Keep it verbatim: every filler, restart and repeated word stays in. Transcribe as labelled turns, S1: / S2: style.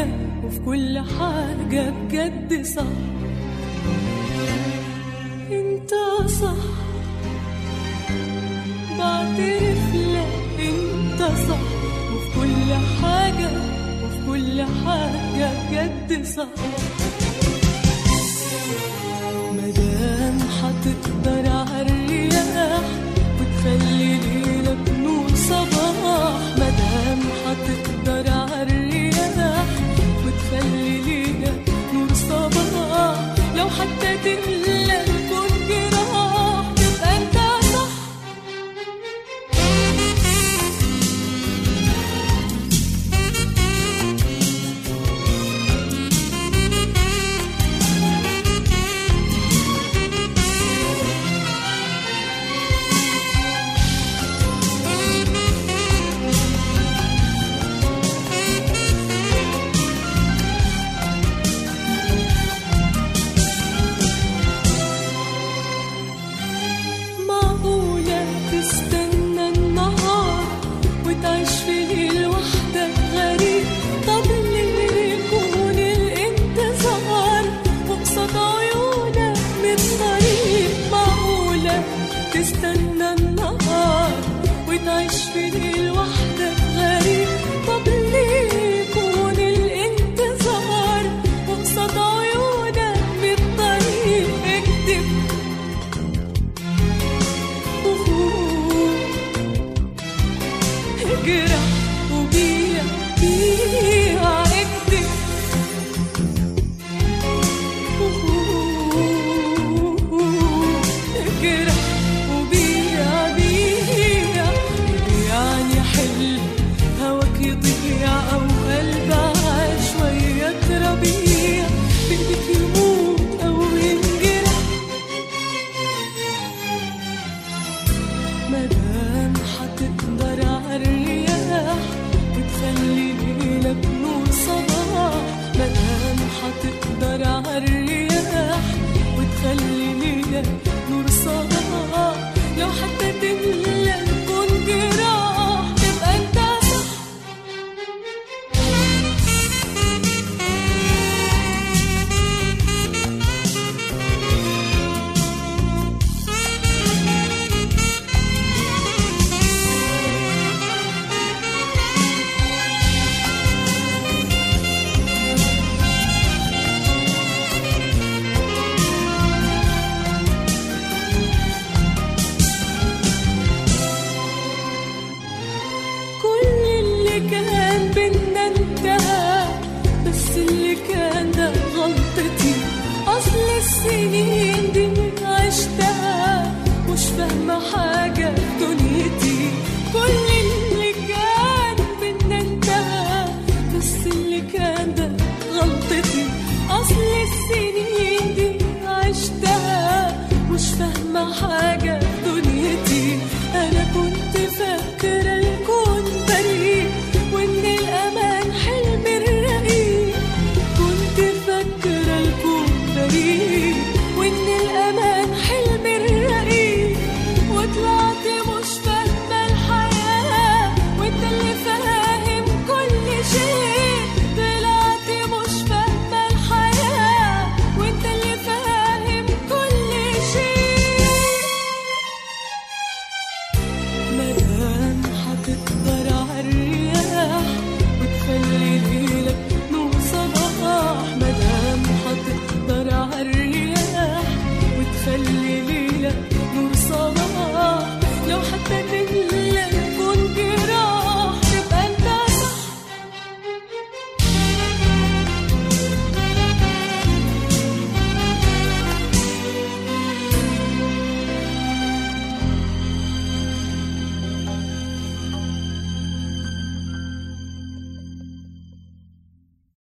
S1: حاجة وفي كل حاجة بجد صح. انت صح، بعترف لك انت صح، وفي كل حاجة وفي كل حاجة بجد صح. مدام هتقدر عالرياح وتخلي ليلك نور صباح، مدام هتقدر عالرياح وتخلي ليلك نور صباح، لو حتى تملى الكون جراح تبقى انت صح. تستنى النهار وتعيش في ليل وحدك غريب، طب ليه يكون الانتظار وقصاد عيونك بالطريق؟ اكتب اجرح وبيع بيع، اكتب اجرح وبيع بيع، يعني حل هواك يضيع أو قلب عشوية ربيع بإيدك يموت أو ينجرح. مدام هتقدر عالرياح وتخلي ليلك نور صباح، مدام هتقدر عالرياح وتخلي ليلك نور صباح، لو حتى تملى الكون جراح تبقى انت صح. كان بينا انتهى، بس اللي كان ده غلطتي، أصل السنين دي عشتها مش فاهمة حاجة